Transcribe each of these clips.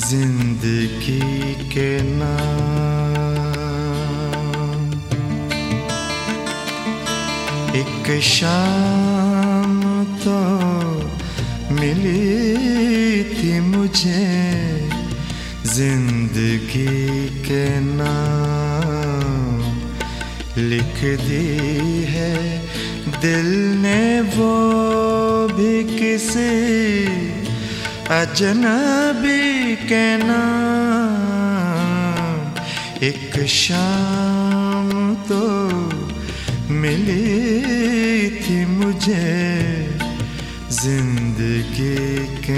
जिंदगी के नाम। एक शाम तो मिली थी मुझे जिंदगी के नाम। लिख दी है दिल ने वो भी किसी अजनबी के नाम। एक शाम तो मिली थी मुझे जिंदगी के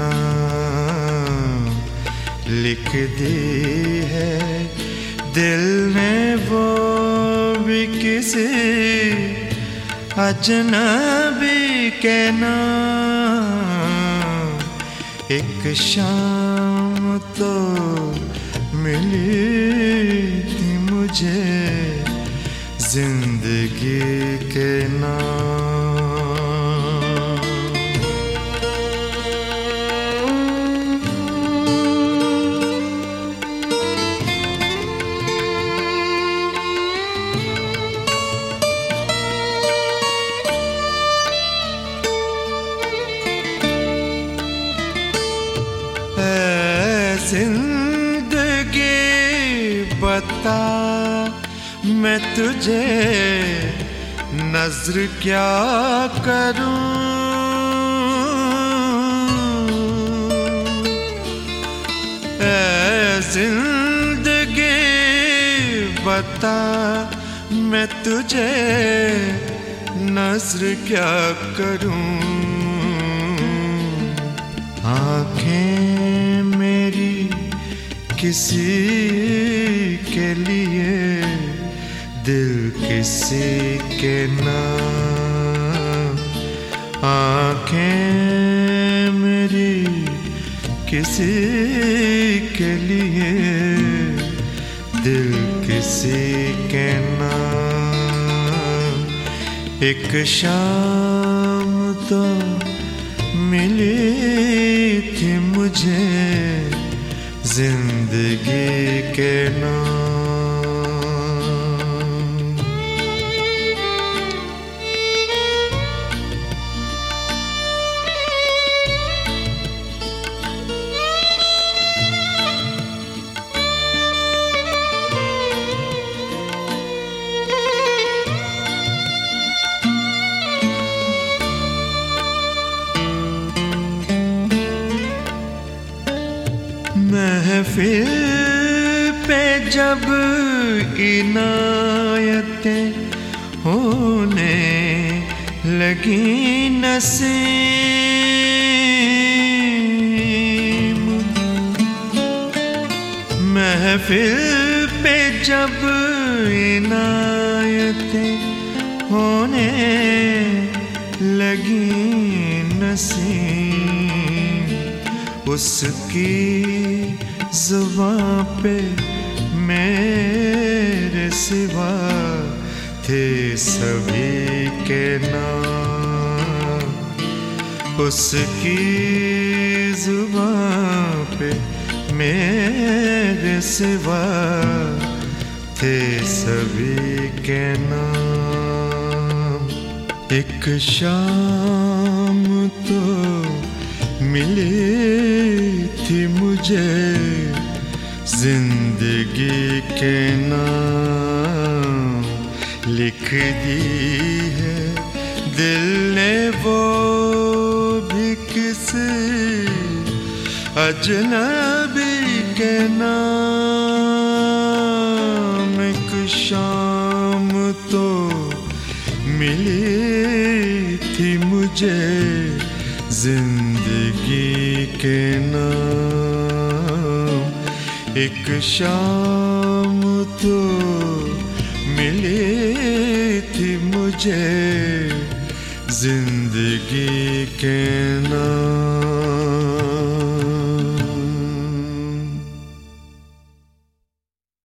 नाम। लिख दी है दिल ने वो भी किसी अजनबी के नाम। एक शाम तो मिली थी मुझे जिंदगी के नाम। जिंदगी बता मैं तुझे नज़्र क्या करूं। ऐ जिंदगी बता मैं तुझे नज़्र क्या करूं। आँखें मेरी किसी के लिए दिल किसी के नाम। आँखें मेरी किसी के लिए दिल किसी के नाम। एक शाम तो मिली थी मुझे जिंदगी के नाम। महफिल पे जब इनायतें होने लगी नसीम। महफिल पे जब इनायतें होने लगी नसीम। उसकी ज़ुबां पे मेरे सिवा थे सभी के नाम। उसकी ज़ुबां पे मेरे सिवा थे सभी के नाम। एक शाम तो मिली थी मुझे जिंदगी के नाम। लिख दी है दिल ने वो भी किसी अजनबी के नाम। एक शाम तो मिली थी मुझे जिंदगी के नाम। एक शाम तो मिली थी मुझे जिंदगी के नाम।